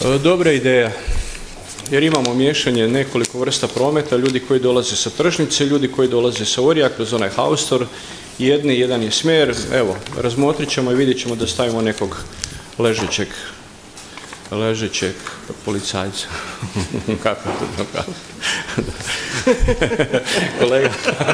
Dobra ideja, jer imamo miješanje nekoliko vrsta prometa, ljudi koji dolaze sa tržnice, ljudi koji dolaze sa Orija kroz onaj haustor, jedan je smjer, evo, razmotrit ćemo i vidjet ćemo da stavimo nekog ležećeg policajca. Kako to kaže? Kolega.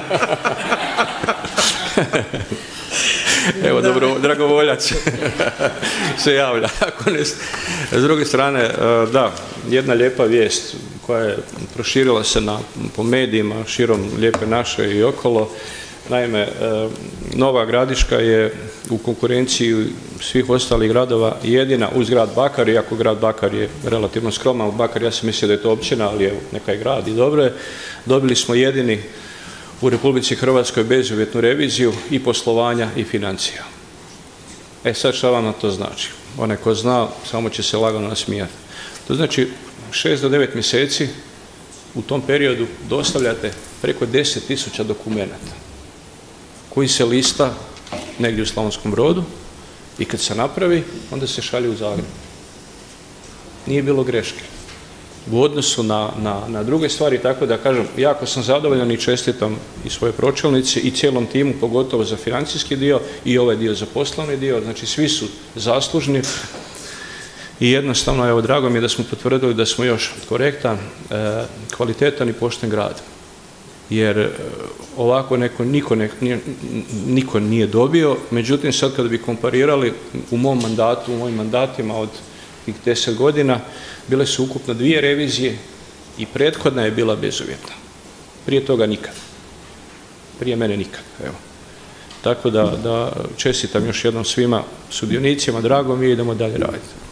Evo, dragovoljac se javlja. S druge strane, da, jedna lijepa vijest koja je proširila se po medijima širom Lijepe naše i okolo. Naime, Nova Gradiška je u konkurenciji svih ostalih gradova jedina uz grad Bakar, iako grad Bakar je relativno skroman. Bakar, ja sam mislio da je to općina, ali evo, neka je grad i dobro je. Dobili smo jedini u Republici Hrvatskoj bezuvjetnu reviziju i poslovanja i financija. Sad šta vam to znači? Onaj ko zna, samo će se lagano nasmijati. To znači 6 do 9 mjeseci u tom periodu dostavljate preko 10.000 dokumenata koji se lista negdje u Slavonskom Brodu i kad se napravi, onda se šalje u Zagreb. Nije bilo greške u odnosu na druge stvari, tako da kažem, jako sam zadovoljan i čestitam i svoje pročelnici i cijelom timu, pogotovo za financijski dio i ovaj dio za poslovni dio, znači svi su zaslužni i jednostavno, evo, drago mi je da smo potvrdili da smo još korektan, kvalitetan i pošten grad. Jer ovako niko nije dobio, međutim sad kada bi komparirali u mojim mandatima od tih 10 godina, bile su ukupno 2 revizije i prethodna je bila bezuvjetna. Prije toga nikad. Prije mene nikad, evo. Tako da čestitam još jednom svima sudionicima, drago mi je, idemo dalje raditi.